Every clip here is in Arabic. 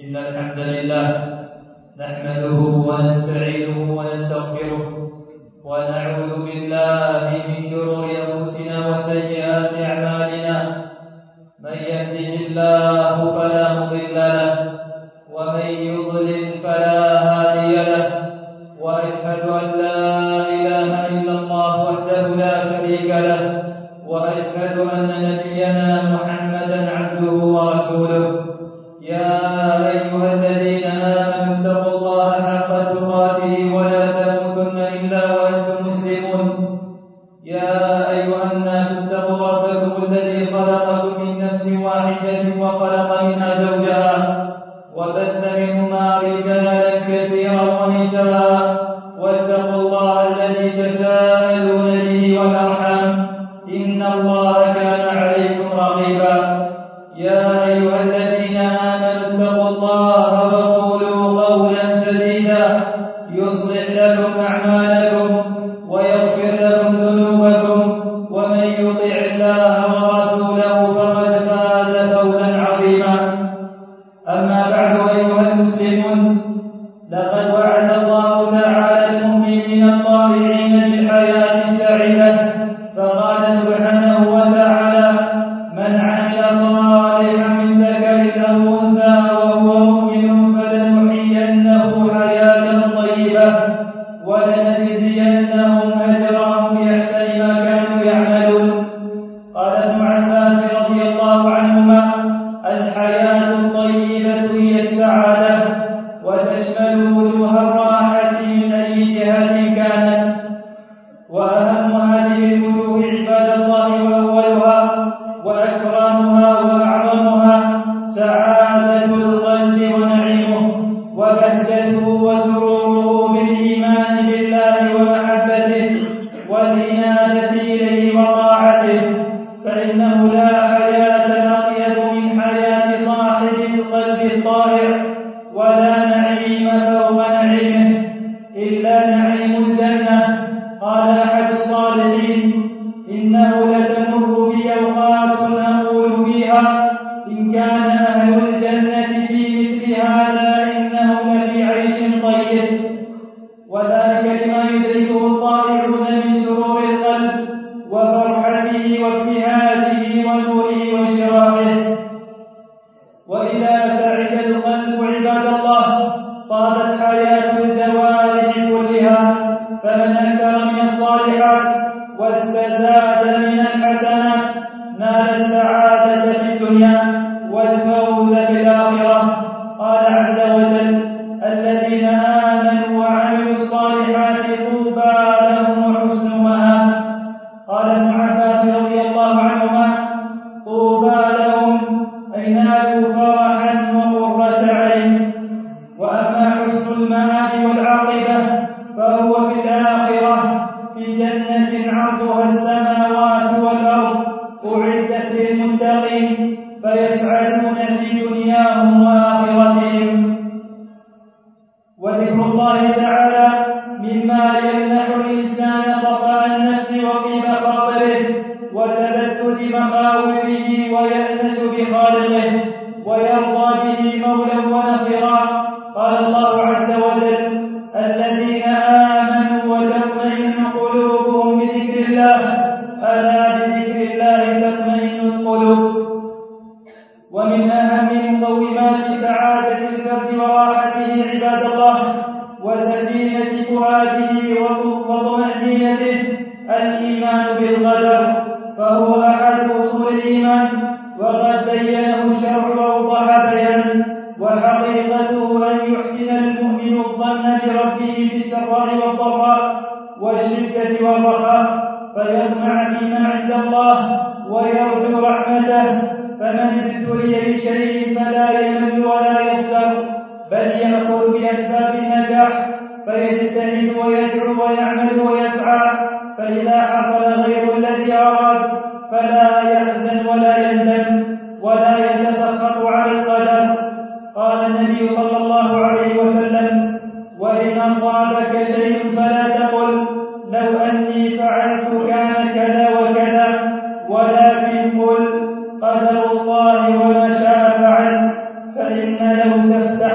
إن الحمد لله نحمده ونستعينه ونستغفره ونعوذ بالله من شرور أنفسنا وسيئات أعمالنا. من يهده الله فلا مضل له ومن يضلل فلا هادي له، وأشهد أن لا إله إلا الله وحده لا شريك له، وأشهد أن نبينا محمدا عبده ورسوله. يا أيها الذين آمنوا اتقوا الله حق تقاته ولا تموتن إلا وأنتم مسلمون. يا أيها الناس اتقوا ربكم الذي خلقكم من نفس واحدة وخلق منها زوجها وبث منهما رجالا كثيرا ونساء، واتقوا الله الذي تساءلون به والأرحام إن الله كان عليكم رقيبا. يا أيها الذين آمنوا اتقوا الله وقولوا قولا سديدا يصلح لكم أعمالكم ويغفر لكم ذنوبكم، ومن يطع الله ورسوله فقد فاز فوزا عظيما. أما بعد أيها المسلمون، لقد وعد الله تعالى المؤمنين الطائعين بالحياة السعيدة، فقال سبحانه وتعالى: من عمل صالحا من ذكر أو أنثى وهو مؤمن فلنحيينه حياة طيبة ولنجزينهم أجرهم بأحسن ما كانوا يعملون. قال ابن عباس رضي الله عنهما: الحياة الطيبة هي السعادة، وتشمل وجوه الراحة من أي جهة كانت. وأهم هذه الوجوه عباد الله وأولها وأكرمها وأعظمها سعادة القلب ونعيمه وبهجته وسروره بالإيمان بالله ومحبته والإنابة إليه وطاعته، فإنه لا حياة أطيب من حياة صاحب القلب الطاهر، ولا نعيم فوق نعيمه إلا نعيم الجنة. قال أحد الصالحين: إنه لتمر بي أوقات أقول فيها إن كان أهل الجنة في مثل هذا إنهم لفي عيش طيب، وذلك لما يدركه الطائعون من سرور القلب وفرحته وابتهاجه ونوره وانشراحه. وإذا سعد القلب عباد الله طابت حياة الجوارح كلها، فمن أكثر من الصالحات واستزاد من الحسنات نال السعادة في الدنيا والفوز في الآخرة. قال عز وجل: الذين آمنوا وعملوا الصالحات طوبى لهم وحسن مآب. قال ابن عباس رضي الله عنهما: طوبى لهم أي نالوا فرحا وقرة عين. وأما حسن المآب والعاقبة فهو في الآخرة في جنة عرضها السماوات والأرض أعدت للمتقين فيسعدون في دنياهم وآخرتهم. وذكر الله تعالى مما يمنح الإنسان صفاء النفس وطيب خاطره وتلذذ مخاوفه ويأنس بخالقه ويرضى به مولا ونصيرا. قال الله عز وجل: الذين آمنوا وتطمئن قلوبهم بذكر الله، ألا بذكر الله تطمئن القلوب. ومن أهم مقومات سعادة الفرد وراحته عباد الله وسكينة فؤاده وطمأنينته الإيمان بالقدر، فهو أحد أصول الإيمان، وقد بينه الشرع وأوضح بيانه. وحقيقته أن يحسن المؤمن الظن بربه في السراء والضراء والشدة والرخاء، فيطمع فيما عند الله ويرجو رحمته. فمن ابتلي بشيء فلا يمل ولا يغتر، بل يأخذ بأسباب النجاح فيجتهد ويدعو ويعمل ويسعى، فإذا حصل غير الذي أراد فلا يحزن ولا يندم ولا يتسخط على القدر. قال النبي صلى الله عليه وسلم: وإن أصابك شيء فلا تقل لو أني فعلت كان كذا وكذا، ولكن قل قدر الله وما شاء فعل، فإن لو تفتح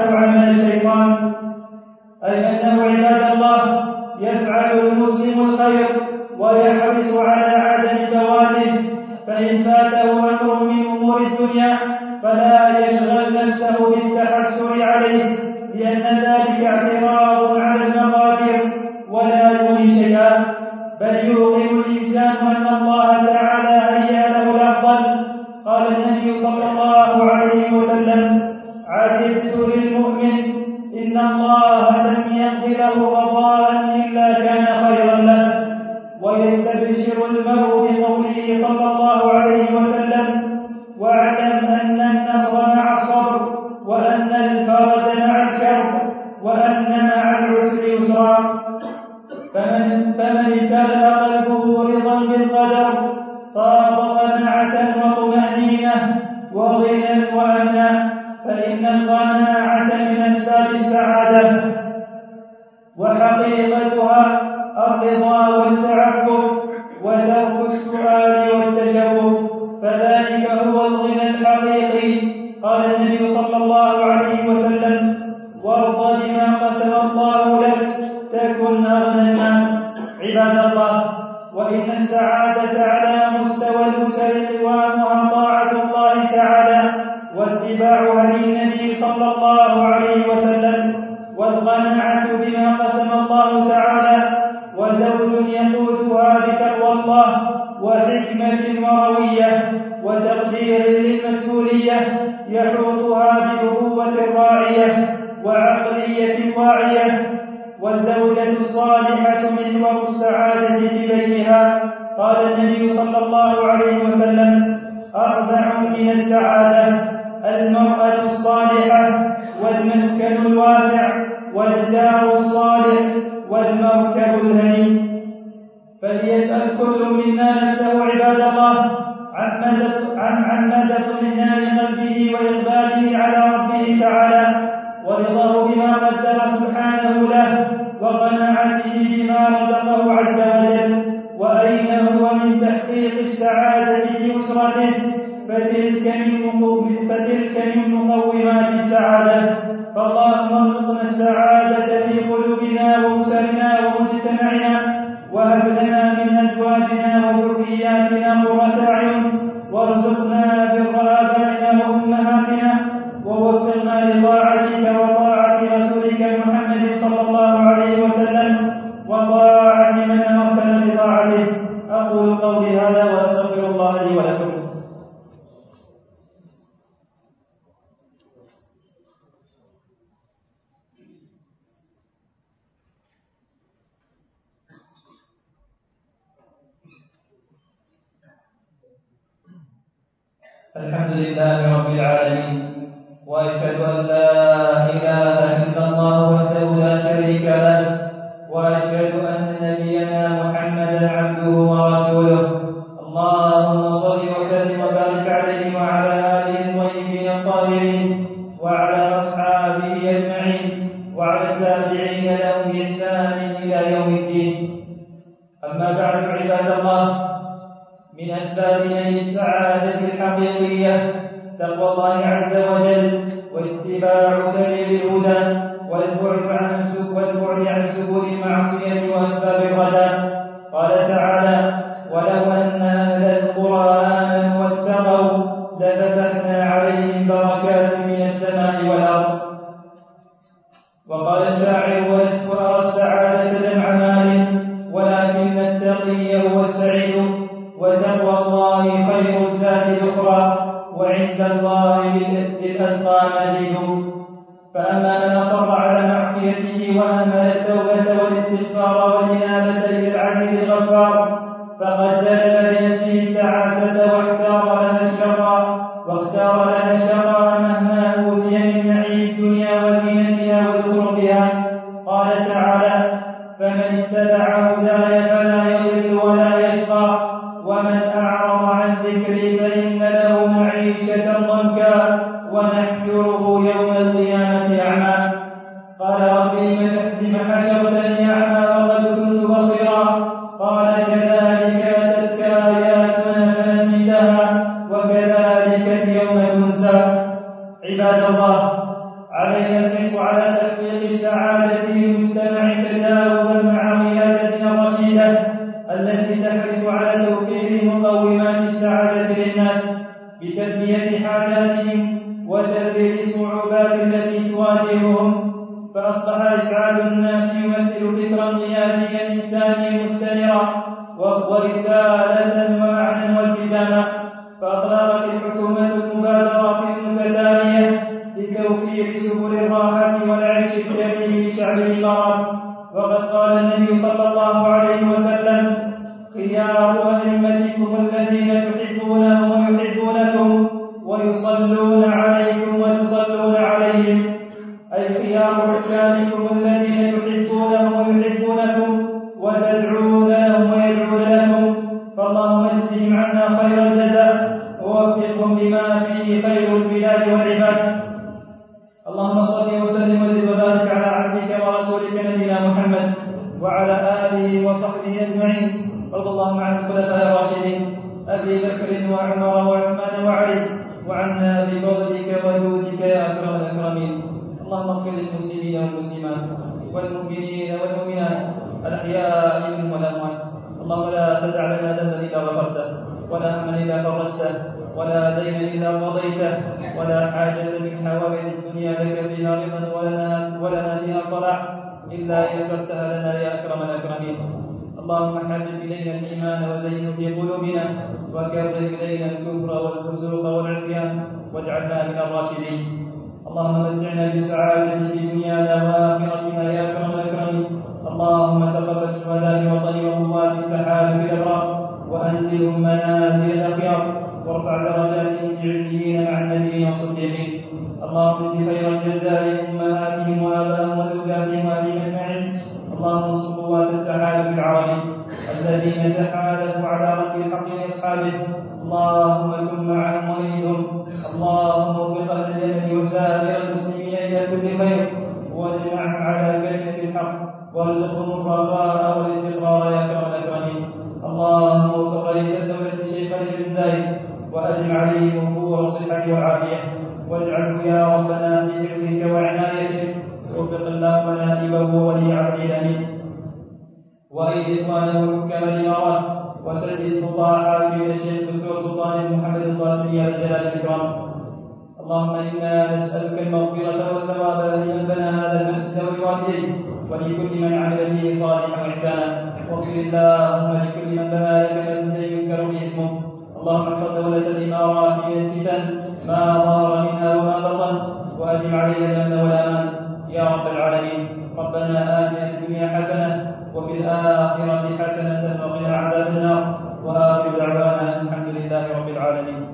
ويفعل المسلم الخير ويحرص على عدم فواته، فإن فاته أمر من أمور الدنيا فلا يشغل نفسه بالتحسر عليه، لأن ذلك اعتراض على المقادير ولا يغني شيئا، بل يوقن الإنسان أن الله تعالى هيأ له الأفضل. قال النبي صلى الله عليه وسلم: عجبت للمؤمن إن الله لم يقض له قضاء إلا كان خيرا له. ويستبشر المرء بقوله صلى الله عليه وسلم: واعلم أن النصر مع الصبر، وأن الفرج مع الكرب، وأن مع العسر يسرا. فمن امتلأ قلبه رضا بالقدر طاب قناعة وطمأنينة وغنى وأمنا، فإن القناعة من أسباب السعادة، وحقيقتها الرضا والتعفف وترك السؤال والتشوف، فذلك هو الغنى الحقيقي. قال النبي صلى الله عليه وسلم: وارض بما قسم الله لك تكن أغنى الناس. عباد الله، وإن السعادة على مستوى الأسر قوامها طاعة الله تعالى واتباع هدي النبي صلى الله عليه وسلم، والقناعة بما قسم الله تعالى، وزوج يقودها بتقوى الله وحكمة وروية وتقدير للمسؤولية يحوطها بأبوة راعية وعقلية واعية. والزوجة الصالحة محور السعادة في بيتها. قال النبي صلى الله عليه وسلم: 4 من السعادة: المرأة الصالحة، والمسكن الواسع، والجار الصالح، والمركب الهني. فليسأل كل منا نفسه عباد الله عن مدى اطمئنان قلبه وإقباله على ربه تعالى، ورضاه بما قدر سبحانه له، وقناعته بما رزقه عز وجل، وأين هو من تحقيق السعادة في أسرته، فتلك من مقومات السعادة. فاللهم ارزقنا السعادة في قلوبنا وأسرنا ومجتمعنا، وهب لنا من أزواجنا وذرياتنا قرة أعين، وارزقنا بر آبائنا وأمهاتنا، ووفقنا لطاعتك وطاعة رسولك محمد صلى الله عليه وسلم، وطاعة من أمرتنا بطاعته. أقول قولي هذا وأستغفر الله لي ولكم. الحمد لله رب العالمين، وأشهد أن لا إله إلا الله وحده لا شريك له، وأشهد أن نبينا محمدا عبده ورسوله. اللهم صل وسلم وبارك عليه وعلى آله الطيبين الطاهرين، وعلى أصحابه أجمعين، وعلى التابعين لهم بإحسان إلى يوم الدين. أما بعد، عباد الله، من أسباب نيل السعادة الحقيقية تقوى الله عز وجل، واتباع سبيل الهدى، والبعد عن سبل المعصية وأسباب الردى. قال تعالى: ولو أن أهل القرى آمنوا واتقوا لفتحنا عليهم بركات من السماء والأرض. وقال الشاعر: ولست أرى السعادة جمع مال، ولكن التقي هو السعيد، وتقوى الله خير الزاد الأخرى، وعند الله للأتقى مزيد. فأما من أصر على معصيته وأهمل التوبة والاستغفار والإنابة إلى العزيز الغفار، فقد جلب بنفسه التعاسة واختار لها الشقاء مهما أوتي من نعيم الدنيا وزينتها وزخرفها. قال تعالى: فمن اتبع هداي فلا يضل ولا يشقى، ومن أعرض عن ذكري فإن له معيشة ضنكا، ونحشره يوم القيامة أعمى. قال: رب لم حشرتني أعمى وقد كنت بصيرا؟ قال: كذلك أتتك آياتنا فنسيتها، وكذلك اليوم تنسى. عباد الله، علينا الحرص على تحقيق السعادة في المجتمع تجاوبا مع قيادة التي تحرص على توفير مقومات السعادة للناس بتلبية حاجاتهم وتذليل الصعوبات التي تواجههم، فأصبح إسعاد الناس يمثل فكرا قياديا إنسانيا مستنيرا ورسالة ومعنى والتزاما. فأطلقت الحكومة المبادرات المتتالية لتوفير سبل الراحة والعيش الكريم لشعب الإمارات. وقد قال النبي صلى الله عليه وسلم: خيار أئمتكم الذين تحبونهم ويحبونكم ويصلون عليكم وتصلون عليهم، أي خيار حكامكم الذين تحبونهم ويحبونكم وتدعون لهم ويدعون لكم. فاللهم اجزهم عنا خير الجزاء ووفقهم لما فيه خير البلاد والعباد. اللهم صل وسلم وزد وبارك على عبدك ورسولك نبينا محمد وعلى آله وصحبه أجمعين. وارض اللهم عن الخلفاء الراشدين أبي بكر وعمر وعثمان وعلي، وعنا بفضلك وجودك يا أكرم الأكرمين. اللهم اغفر للمسلمين والمسلمات والمؤمنين والمؤمنات الأحياء منهم والأموات. اللهم لا تدع لنا ذنبا إلا غفرته، ولا هما إلا فرجته، ولا دينا إلا قضيته، ولا حاجة من حوائج الدنيا لك فيها رضا ولنا فيها صلاح إلا يسرتها لنا يا أكرم الأكرمين. اللهم حبب إلينا الإيمان وزينه في قلوبنا، وكره إلينا الكفر والفسوق والعصيان، واجعلنا من الراشدين. اللهم متعنا بالسعادة في دنيانا وآخرتنا يا أكرم الأكرمين. اللهم تقبل شهداء وطن وقوات التحالف الأبرار وأنزلهم منازل الأخيار، وارفع درجاتهم في عليين مع النبيين والصديقين. اللهم اجز خير الجزاء لأمهاتهم وآبائهم وزوجاتهم وأهلهم أجمعين. اللهم انصر قوات التحالف العربي الذين تحالفوا على رد الحق لأصحابه. اللهم كن معهم وإيدهم. اللهم وفق أهل اليمن وسائر المسلمين إلى كل خير، واجمعهم على كلمة الحق، وارزقهم الرخاء والاستقرار يا أكرم الأكرمين. اللهم وفق رئيس الدولة الشيخ علي بن زايد، وأدم عليه وفور الصحة والعافية، واجعله يا ربنا في حفظك وعنايتك. وفق اللهم نائبه وولي عهده الأمين، وأيد إخوانه حكام الإمارات، وسدد خطى حاكم الشيخ الدكتور سلطان محمد القاسمي على جلال الإكرام. اللهم إنا نسألك المغفرة والثواب لمن بنى هذا المسجد ولوالديه ولكل من عمل فيه صالحا وإحسانا. واغفر اللهم لكل من بنى لك مسجدا يذكر به اسمه. اللهم احفظ دولة الإمارات من الفتن ما ظهر منها وما بطن، وأدم عليها الأمن والأمان يا رب العالمين. ربنا آتنا في الدنيا حسنة وفي الآخرة حسنة وقنا عذاب النار. وآخر دعوانا الحمد لله رب العالمين.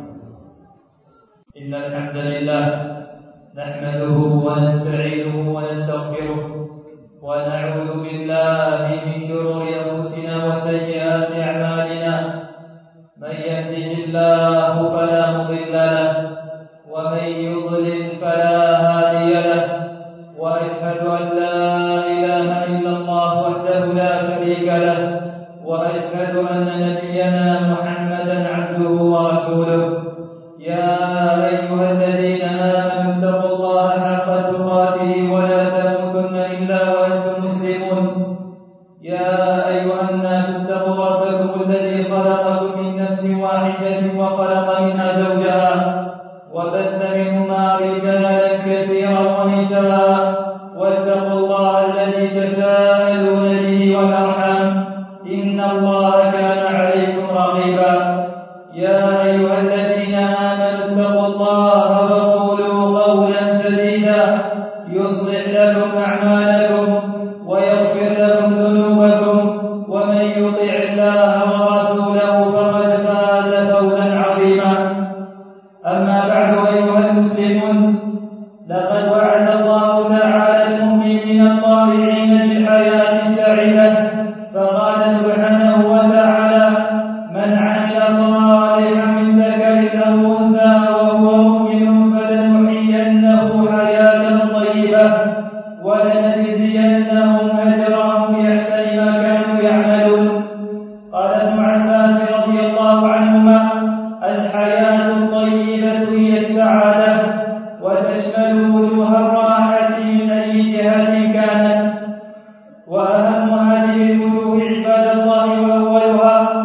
إن الحمد لله نحمده ونستعينه ونستغفره، ونعوذ بالله من شرور أنفسنا وسيئات أعمالنا. من يهده الله فلا مضل له، ومن يضلل فلا هادي له. وأشهد أن لا إله إلا الله وحده لا شريك له، وأشهد أن نبينا محمدا عبده ورسوله. يا أيها الذين آمنوا اتقوا الله حق تقاته ولا تموتن إلا وأنتم مسلمون. يا أيها الناس اتقوا ربكم الذي خلقكم من نفس واحدة وخلق منها زوجها، وبث منهما رجالا كثيرا ونساء. واتقوا الله الذي تساءلون به والأرحام، إن الله كان عليكم رقيبا. يا أيها الذين آمنوا اتقوا الله وقولوا قولا سديدا يصلح لكم أعمالكم ويغفر لكم ذنوبكم، ومن يطع الله ورسوله فقد فاز فوزا عظيما. أما بعد أيها المسلمون، لقد وعد الله تعالى المؤمنين الطامعين بالحياة السعيدة، فقال سبحانه وتعالى: من عمل صالحا من ذكر أو أنثى وهو مؤمن فلنحيينه حياة طيبة ولنجزينهم أجرهم بأحسن ما كانوا يعملون. قال ابن عباس رضي الله عنهما: الحياة الطيبة هي السعادة، وتشمل وجوه الراحة من أي جهة كانت. وأهم هذه الوجوه عباد الله وأولها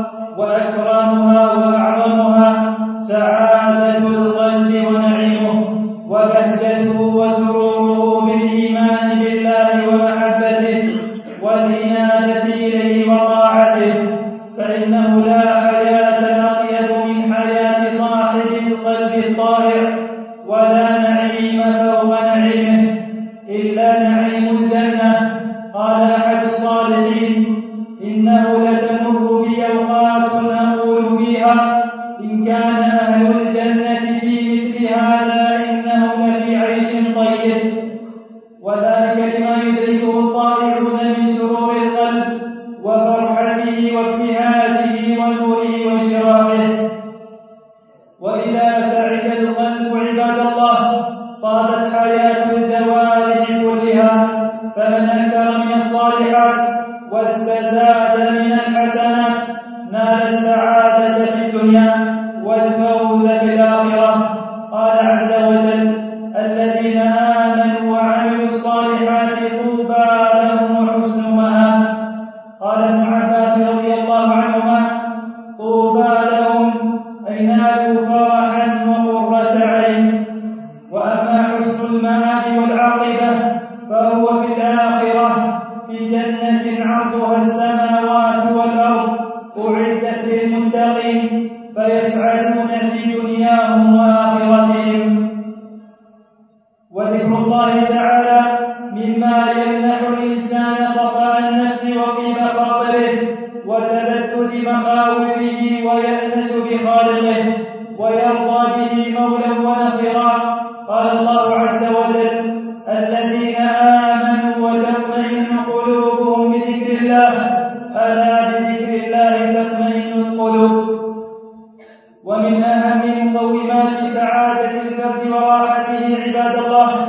وذلك لما يدركه الطائعون من سرور القلب وفرحته وابتهاجه ونوره وانشراحه. وإذا سعد القلب عباد الله طابت حياة الجوارح كلها، فمن أكثر من الصالحات واستزاد من الحسنات نال السعادة في الدنيا والفوز في الآخرة. قال عز وجل: الذين آمنوا وعملوا الصالحات طوبى لهم وحسن مآب. قال ابن عباس رضي الله عنهما: طوبى لهم أي نالوا فرحا وقرة عين. وأما حسن المآب والعاقبة فهو في الآخرة في جنة عرضها السماوات والأرض أعدت للمتقين فيسعدون في دنياهم وآخرتهم. وذكر الله تعالى مما يمنح الإنسان صفاء النفس وطيب خاطره وتبدد مخاوفه ويأنس بخالقه ويرضى به مولا ونصيرا. قال الله عز وجل: الذين آمنوا وتطمئن قلوبهم بذكر الله ألا بذكر الله تطمئن القلوب. ومن أهم مقومات سعادة الفرد وراحته عباد الله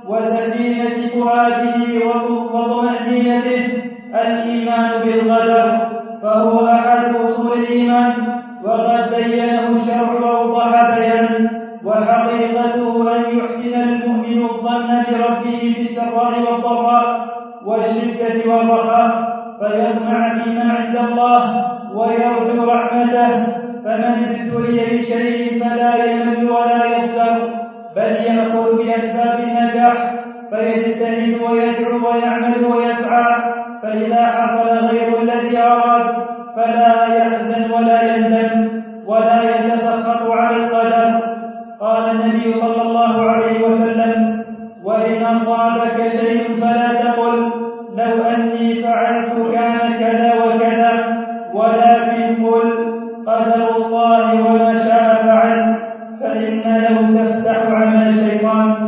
وسكينة فؤاده وطمأنينته الإيمان بالقدر، فهو أحد أصول الإيمان وقد بينه الشرع وأوضح بيانه. وحقيقته أن يحسن المؤمن الظن بربه في السراء والضراء والشدة والرخاء فيطمع فيما عند الله ويرجو رحمته. فمن ابتلي بشيء فلا يمل ولا يغتر بل يأخذ بأسباب النجاح فيجتهد ويدعو ويعمل ويسعى، فإذا حصل غير الذي أراد فلا يحزن ولا يندم ولا يتسخط على القدر. قال النبي صلى الله عليه وسلم: وإن أصابك شيء فلا تقل لو أني فعلت كان كذا وكذا، ولكن قل قدر الله وما شاء فعل، فإن له تفتح عمل الشيطان.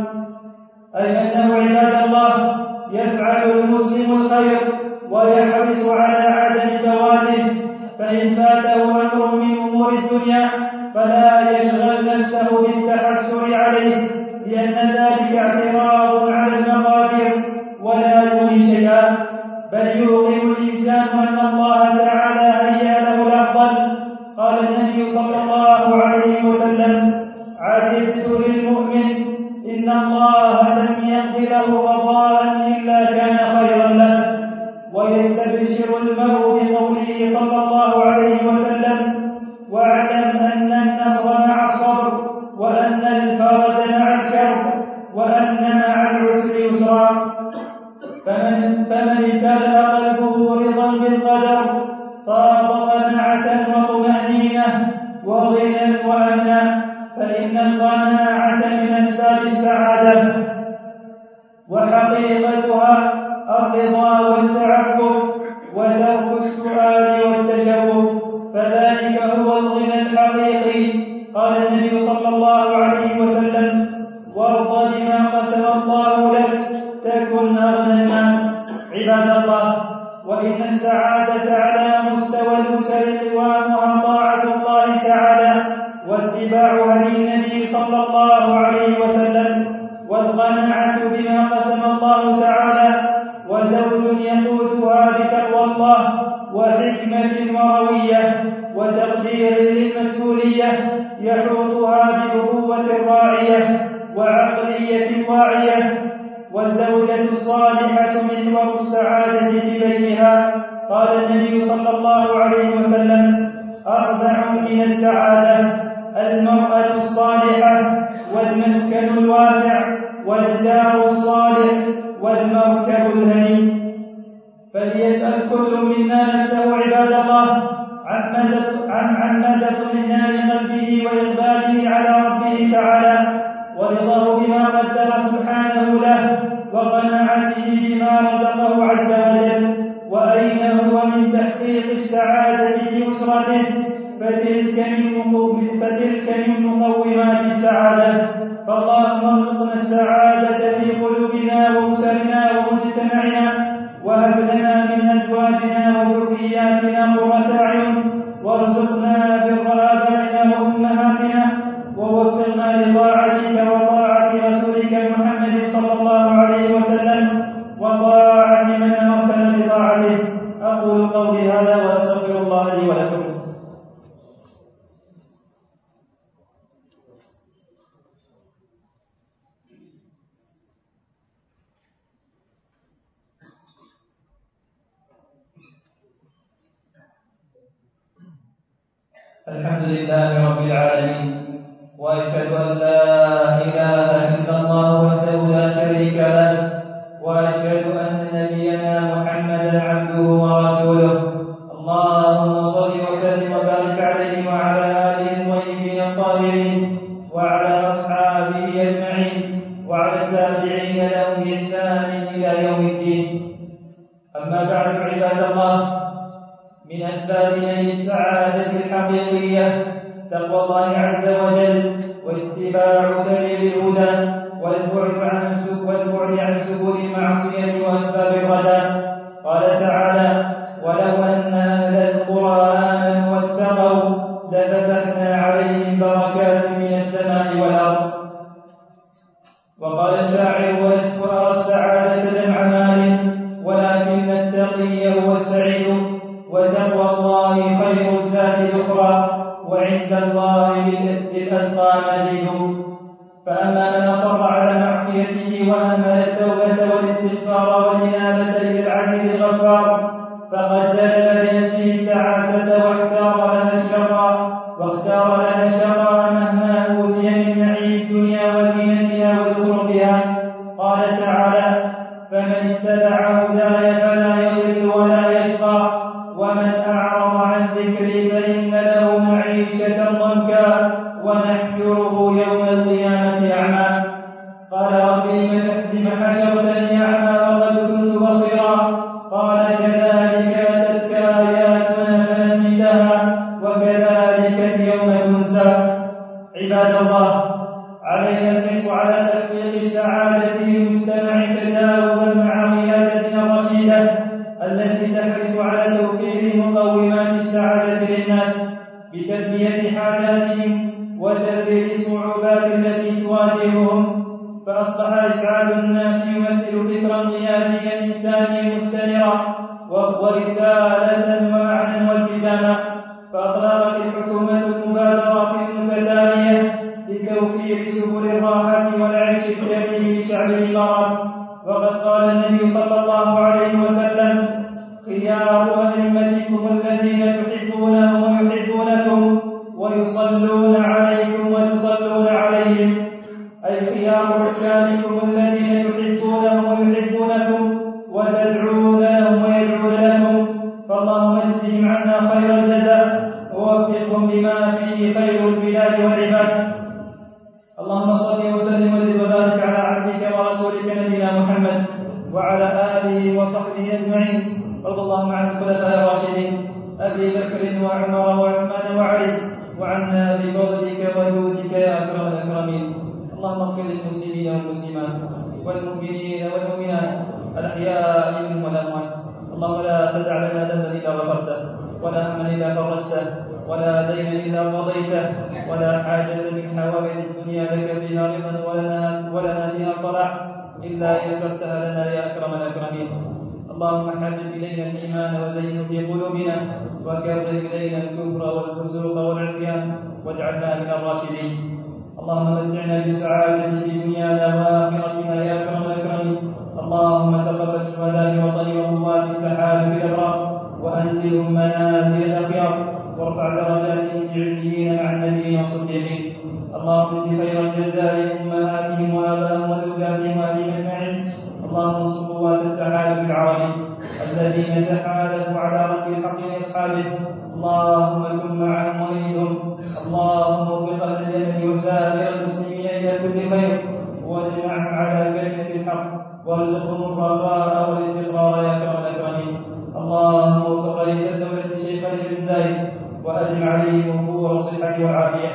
أي أنه عباد الله يفعل المسلم الخير ويحرص على عدم فواته، فإن فاته أمر من أمور الدنيا فلا يشغل نفسه بالتحسر عليه، لأن ذلك اعتراض على المقادير ولا يغني شيئا، بل يوقن الإنسان أن الله تعالى هيأ له الأفضل. قال النبي صلى الله عليه وسلم: عجبت للمؤمن إن الله لم يقض له قضاء إلا كان خيرا له. ويستبشر المرء بقوله صلى الله عليه وسلم: واعلم أن النصر مع الصبر وأن الفرج مع الكرب وأن مع العسر يسرا. فمن امتلأ قلبه رضا بالقدر طاب قناعة وطمأنينة وغنى وأمنا، فإن القناعة من أسباب السعادة، وحقيقتها الرضا والتعفف وترك السؤال والتشوف، فذلك هو الغنى الحقيقي. قال النبي صلى الله عليه وسلم: وارض بما قسم الله لك تكن أغنى الناس. عباد الله، وإن السعادة على مستوى الأسر قوامها طاعة الله تعالى واتباع هدي النبي صلى الله عليه وسلم، والقناعة بما قسم الله تعالى، وزوج يقودها بتقوى الله وحكمة وروية وتقدير للمسؤولية يحوطها بأبوة راعية وعقلية واعية. والزوجة الصالحة محور السعادة في بيتها. قال النبي صلى الله عليه وسلم: 4 من السعادة: المرأة الصالحة والمسكن الواسع والجار الصالح والمركب الهني. فليسأل كل منا نفسه عباد الله عن مدى اطمئنان قلبه وإقباله على ربه تعالى ورضاه بما قدر سبحانه له وقناعته بما رزقه عز وجل، وأين هو من تحقيق السعادة في أسرته، فتلك من مقومات السعادة. فاللهم ارزقنا السعادة في قلوبنا وأسرنا ومجتمعنا، وهب لنا من أزواجنا وذرياتنا قرة أعين، وارزقنا بر آبائنا وأمهاتنا، ووفقنا لطاعتك وطاعة رسولك محمد صلى الله عليه وسلم، وطاعة من أمرتنا بطاعته. أقول قولي هذا وأستغفر الله لي ولكم. الحمد لله رب العالمين، وأشهد أن لا إله إلا الله وحده لا شريك له، وأشهد أن نبينا محمدا عبده ورسوله. اللهم صل وسلم وبارك عليه وعلى آله الطيبين الطاهرين وعلى أصحابه أجمعين وعلى التابعين لهم بإحسان إلى يوم الدين. أما بعد، عباد الله، من أسباب نيل السعادة الحقيقية تقوى الله عز وجل واتباع سبيل الهدى والبعد عن سبل المعصية وأسباب الردى. قال تعالى: ولو أن أهل القرى آمنوا واتقوا لفتحنا عليهم بركات من السماء والأرض. وقال الشاعر: ولست أرى السعادة جمع مال ولكن التقي هو السعيد، وتقوى الله خير الزاد الأخرى، وعند الله للأتقى مزيد. فأما من أصر على معصيته وأهمل التوبة والاستغفار والإنابة إلى العزيز الغفار فقد جلب لنفسه التعاسة واختار لها الشقاء مهما أوتي من نعيم الدنيا وزينتها وزخرفها. قال تعالى: فمن اتبع هداي فلا يضل ولا يشقى، ومن أعرض عن ذكري فإن له معيشة ضنكا ونحشره يوم القيامة أعمى. قال: رب لم حشرتني أعمى وقد كنت بصيرا. قال: كذلك أتتك آياتنا فنسيتها وكذلك اليوم تنسى. عباد الله، علينا الحرص على تحقيق السعادة في المجتمع تجاوبا مع قيادتنا الرشيدة التي تحرص على توفير مقومات السعادة للناس بتلبية حاجاتهم وتذليل الصعوبات التي تواجههم. فأصبح إسعاد الناس يمثل فكرا قياديا إنسانيا مستنيرا ورسالة ومعنى والتزاما. فأطلقت الحكومة المبادرات المتتالية لتوفير سبل الراحة والعيش الكريم لشعب الإمارات. وقد قال النبي صلى الله عليه وسلم: خيار أئمتكم الذين تحبونهم ويحبونكم ويصلون عليكم وتصلون عليهم، أي خيار حكامكم الذين تحبونهم ويحبونكم وتدعون لهم ويدعون لكم. فاللهم اجزهم عنا خير الجزاء ووفقهم لما فيه خير البلاد والعباد. اللهم صل وسلم وزد وبارك على عبدك ورسولك نبينا محمد وعلى آله وصحبه أجمعين. وارض اللهم عن الخلفاء الراشدين أبي بكر وعمر وعثمان وعلي، وعنا بفضلك وجودك يا أكرم الأكرمين. اللهم اغفر للمسلمين والمسلمات والمؤمنين والمؤمنات الأحياء منهم والأموات. اللهم لا تدع لنا ذنبا إلا غفرته، ولا هما إلا فرجته، ولا دينا إلا قضيته، ولا حاجة من حوائج الدنيا لك فيها رضا ولنا فيها صلاح إلا يسرتها لنا يا أكرم الأكرمين. اللهم حبب إلينا الإيمان وزينه في قلوبنا، وكره إلينا الكفر والفسوق والعصيان، واجعلنا من الراشدين. اللهم متعنا بالسعادة في دنيانا وآخرتنا يا أكرم الأكرمين. اللهم تقبل شهداء وطني وقوات التحالف الأبرار وأنزلهم منازل الأخيار، وارفع درجاتهم في عليين مع النبيين والصديقين. اللهم اجز خير الجزاء أمهاتهم وآبائهم وزوجاتهم وأهلهم أجمعين. اللهم انصر قوات التحالف العربي الذين تحالفوا على رد الحق لأصحابه. اللهم كن معهم وأيدهم. اللهم وفق أهل اليمن وسائر المسلمين إلى كل خير، واجمعهم على كلمة الحق، وارزقهم الرخاء والاستقرار يا أكرم الأكرمين. اللهم وفق رئيس الدولة الشيخ علي بن زايد وأدم عليه وفور الصحة والعافية.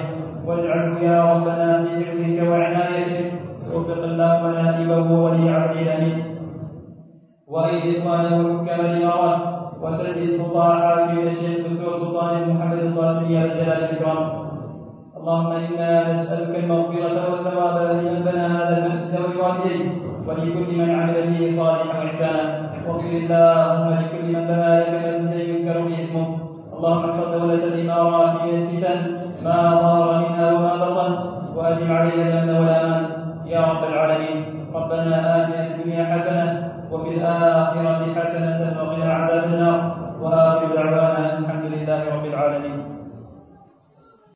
واجعله يا ربنا في حفظك وعنايتك. وفق اللهم نائبه ولي عهده الامين وايد اخوانه الحكام الامارات، وسدد خطى حاكم الشيخ الدكتور سلطان محمد القاسمي على جلال الاكرام. اللهم انا نسالك المغفره والثواب لمن بنى هذا المسجد ولوالديه ولكل من عمل فيه صالحا واحسانا. واغفر اللهم لكل من بنى لك مسجدا يذكر به اسمه. اللهم احفظ دوله الامارات من الفتن ما ظهر منها وما بطن، وادم عليها الامن والامان يا رب العالمين. ربنا اتنا في الدنيا حسنه وفي الاخره حسنه